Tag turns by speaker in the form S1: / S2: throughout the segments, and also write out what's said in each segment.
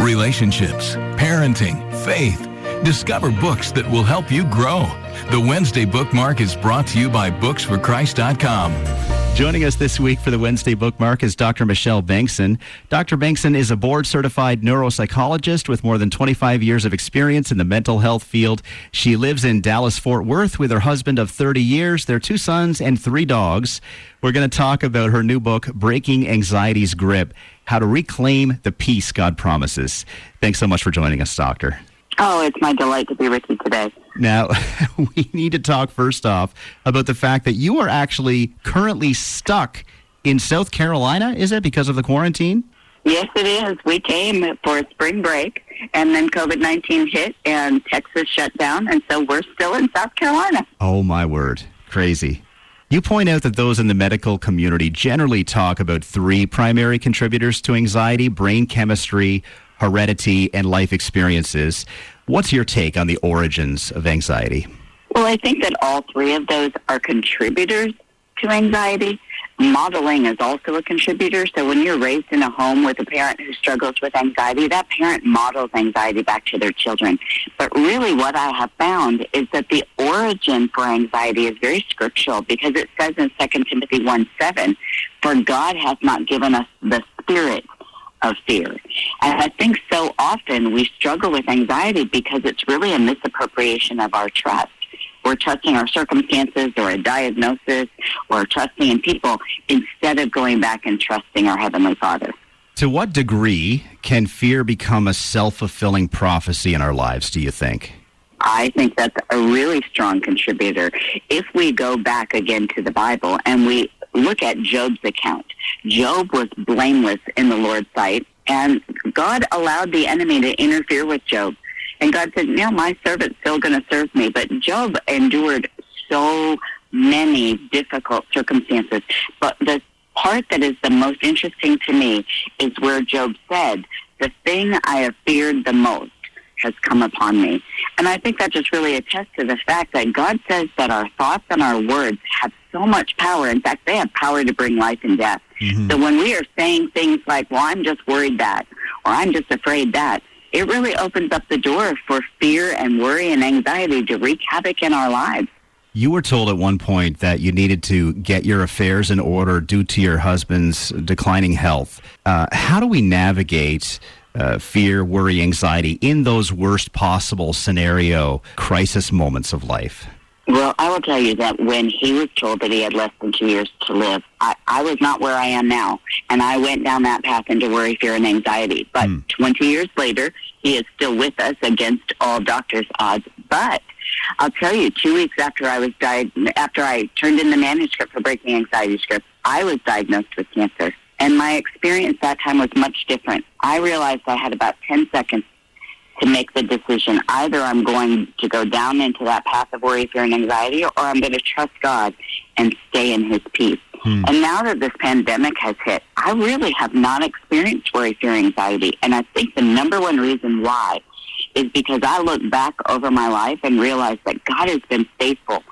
S1: relationships, parenting, faith. Discover books that will help you grow. The Wednesday Bookmark is brought to you by booksforchrist.com.
S2: Joining us this week for the Wednesday Bookmark is Dr. Michelle Bengtson. Dr. Bengtson is a board-certified neuropsychologist with more than 25 years of experience in the mental health field. She lives in Dallas-Fort Worth with her husband of 30 years, their 2 sons, and 3 dogs. We're going to talk about her new book, Breaking Anxiety's Grip, How to Reclaim the Peace God Promises. Thanks so much for joining us, Doctor.
S3: Oh, it's my delight to be with you today.
S2: Now, we need to talk first off about the fact that you are actually currently stuck in South Carolina, is it, because of the quarantine?
S3: Yes, it is. We came for spring break, and then COVID-19 hit, and Texas shut down, and so we're still in South Carolina.
S2: Oh, my word. Crazy. You point out that those in the medical community generally talk about 3 primary contributors to anxiety: brain chemistry, heredity, and life experiences. What's your take on the origins of anxiety?
S3: Well, I think that all 3 of those are contributors to anxiety. Modeling is also a contributor. So when you're raised in a home with a parent who struggles with anxiety, that parent models anxiety back to their children. But really what I have found is that the origin for anxiety is very scriptural, because it says in 2 Timothy 1:7, "For God hath not given us the spirit of fear." And I think so often we struggle with anxiety because it's really a misappropriation of our trust. We're trusting our circumstances or a diagnosis or trusting in people instead of going back and trusting our Heavenly Father.
S2: To what degree can fear become a self-fulfilling prophecy in our lives, do you think?
S3: I think that's a really strong contributor. If we go back again to the Bible and we look at Job's account, Job was blameless in the Lord's sight, and God allowed the enemy to interfere with Job. And God said, "No, my servant's still going to serve me." But Job endured so many difficult circumstances. But the part that is the most interesting to me is where Job said, "The thing I have feared the most has come upon me." And I think that just really attests to the fact that God says that our thoughts and our words have so much power. In fact, they have power to bring life and death. So when we are saying things like, "Well, I'm just worried that," or "I'm just afraid that," it really opens up the door for fear and worry and anxiety to wreak havoc in our lives.
S2: You were told at one point that you needed to get your affairs in order due to your husband's declining health. How do we navigate fear, worry, anxiety in those worst possible scenario crisis moments of life?
S3: Well, I will tell you that when he was told that he had less than 2 years to live, I was not where I am now. And I went down that path into worry, fear, and anxiety. But 20 years later, he is still with us against all doctors' odds. But I'll tell you, 2 weeks after after I turned in the manuscript for Breaking Anxiety's Grip, I was diagnosed with cancer. And my experience that time was much different. I realized I had about 10 seconds to make the decision. Either I'm going to go down into that path of worry, fear, and anxiety, or I'm going to trust God and stay in His peace. And now that this pandemic has hit, I really have not experienced worry, fear, and anxiety. And I think the number one reason why is because I look back over my life and realize that God has been faithful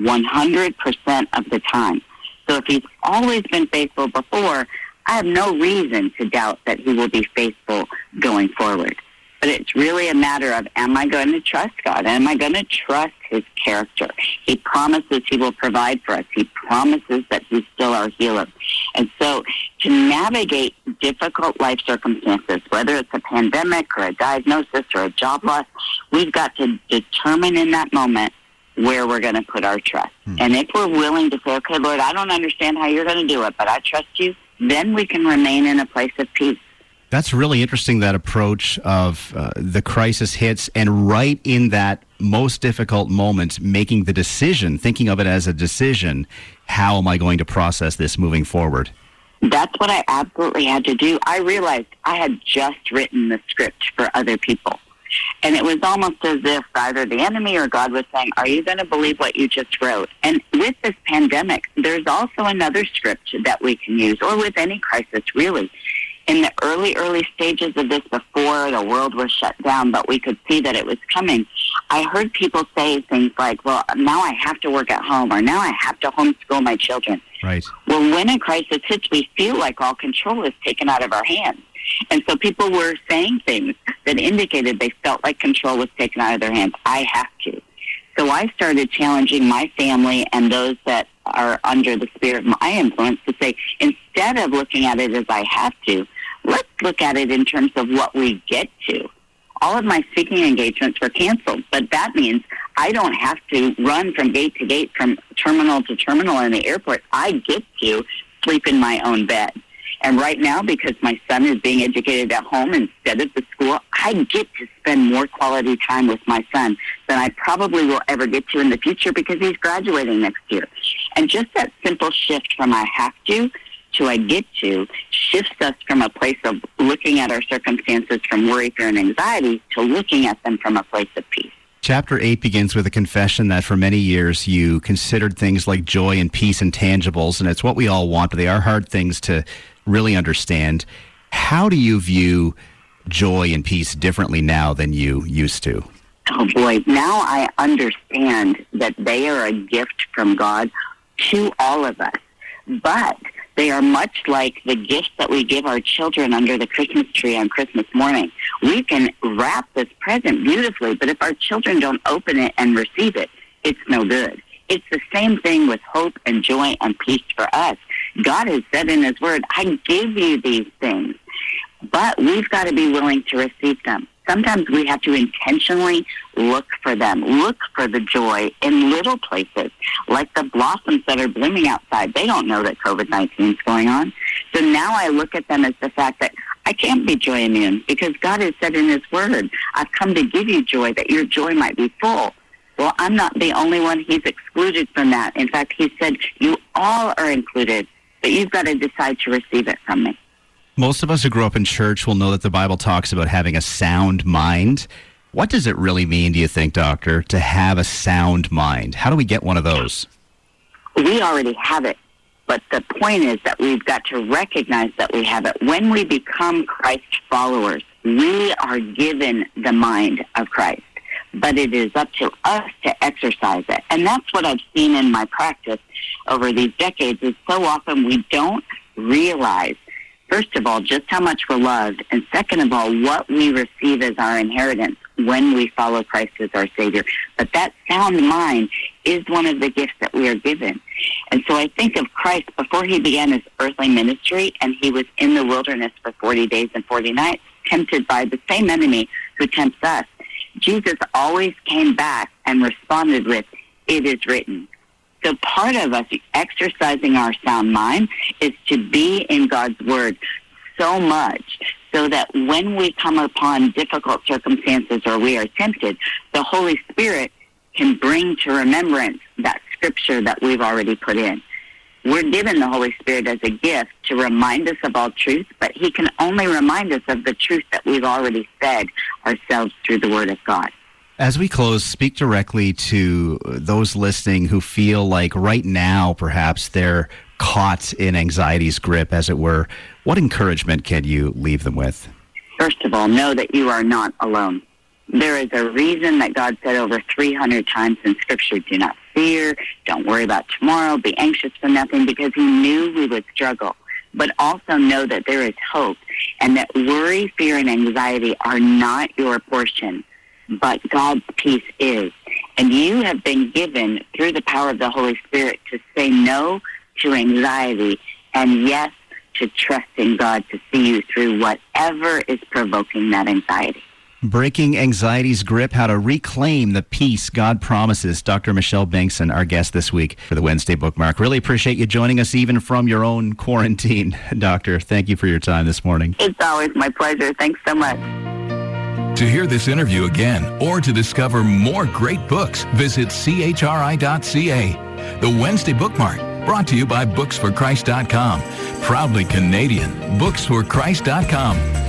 S3: 100% of the time. So if He's always been faithful before, I have no reason to doubt that He will be faithful going forward. But it's really a matter of, am I going to trust God? Am I going to trust His character? He promises He will provide for us. He promises that He's still our healer. And so to navigate difficult life circumstances, whether it's a pandemic or a diagnosis or a job loss, we've got to determine in that moment where we're going to put our trust. And if we're willing to say, "Okay, Lord, I don't understand how you're going to do it, but I trust you," then we can remain in a place of peace.
S2: That's really interesting, that approach of the crisis hits, and right in that most difficult moment, making the decision, thinking of it as a decision, how am I going to process this moving forward?
S3: That's what I absolutely had to do. I realized I had just written the script for other people. And it was almost as if either the enemy or God was saying, "Are you going to believe what you just wrote?" And with this pandemic, there's also another script that we can use, or with any crisis, really. In the early stages of this, before the world was shut down, but we could see that it was coming, I heard people say things like, "Well, now I have to work at home," or "Now I have to homeschool my children."
S2: Right.
S3: Well, when a crisis hits, we feel like all control is taken out of our hands. And so people were saying things that indicated they felt like control was taken out of their hands. I have to. So I started challenging my family and those that are under the spirit of my influence to say, instead of looking at it as I have to, let's look at it in terms of what we get to. All of my speaking engagements were canceled, but that means I don't have to run from gate to gate, from terminal to terminal in the airport. I get to sleep in my own bed. And right now, because my son is being educated at home instead of the school, I get to spend more quality time with my son than I probably will ever get to in the future because he's graduating next year. And just that simple shift from I have to I get to shifts us from a place of looking at our circumstances from worry, fear, and anxiety to looking at them from a place of peace.
S2: Chapter 8 begins with a confession that for many years you considered things like joy and peace intangibles, and it's what we all want, but they are hard things to really understand. How do you view joy and peace differently now than you used to?
S3: Oh boy, now I understand that they are a gift from God to all of us, but they are much like the gifts that we give our children under the Christmas tree on Christmas morning. We can wrap this present beautifully, but if our children don't open it and receive it, it's no good. It's the same thing with hope and joy and peace for us. God has said in His Word, I give you these things, but we've got to be willing to receive them. Sometimes we have to intentionally look for them, look for the joy in little places, like the blossoms that are blooming outside. They don't know that COVID-19 is going on. So now I look at them as the fact that I can't be joy immune because God has said in His Word, I've come to give you joy, that your joy might be full. Well, I'm not the only one He's excluded from that. In fact, He said, you all are included, but you've got to decide to receive it from me.
S2: Most of us who grew up in church will know that the Bible talks about having a sound mind. What does it really mean, do you think, Doctor, to have a sound mind? How do we get one of those?
S3: We already have it, but the point is that we've got to recognize that we have it. When we become Christ followers, we are given the mind of Christ, but it is up to us to exercise it. And that's what I've seen in my practice over these decades, is so often we don't realize, first of all, just how much we're loved, and second of all, what we receive as our inheritance when we follow Christ as our Savior. But that sound mind is one of the gifts that we are given. And so I think of Christ before He began His earthly ministry, and He was in the wilderness for 40 days and 40 nights, tempted by the same enemy who tempts us. Jesus always came back and responded with, it is written. So part of us exercising our sound mind is to be in God's Word so much so that when we come upon difficult circumstances or we are tempted, the Holy Spirit can bring to remembrance that scripture that we've already put in. We're given the Holy Spirit as a gift to remind us of all truth, but He can only remind us of the truth that we've already said ourselves through the Word of God.
S2: As we close, speak directly to those listening who feel like right now perhaps they're caught in anxiety's grip, as it were. What encouragement can you leave them with?
S3: First of all, know that you are not alone. There is a reason that God said over 300 times in Scripture, do not fear, don't worry about tomorrow, be anxious for nothing, because He knew we would struggle. But also know that there is hope, and that worry, fear, and anxiety are not your portion, but God's peace is. And you have been given, through the power of the Holy Spirit, to say no to anxiety and yes to trusting God to see you through whatever is provoking that anxiety.
S2: Breaking anxiety's grip, how to reclaim the peace God promises. Dr. Michelle Bengtson, our guest this week for the Wednesday Bookmark. Really appreciate you joining us even from your own quarantine. Doctor, thank you for your time this morning.
S3: It's always my pleasure. Thanks so much.
S1: To hear this interview again or to discover more great books, visit chri.ca. The Wednesday Bookmark, brought to you by booksforchrist.com. Proudly Canadian, booksforchrist.com.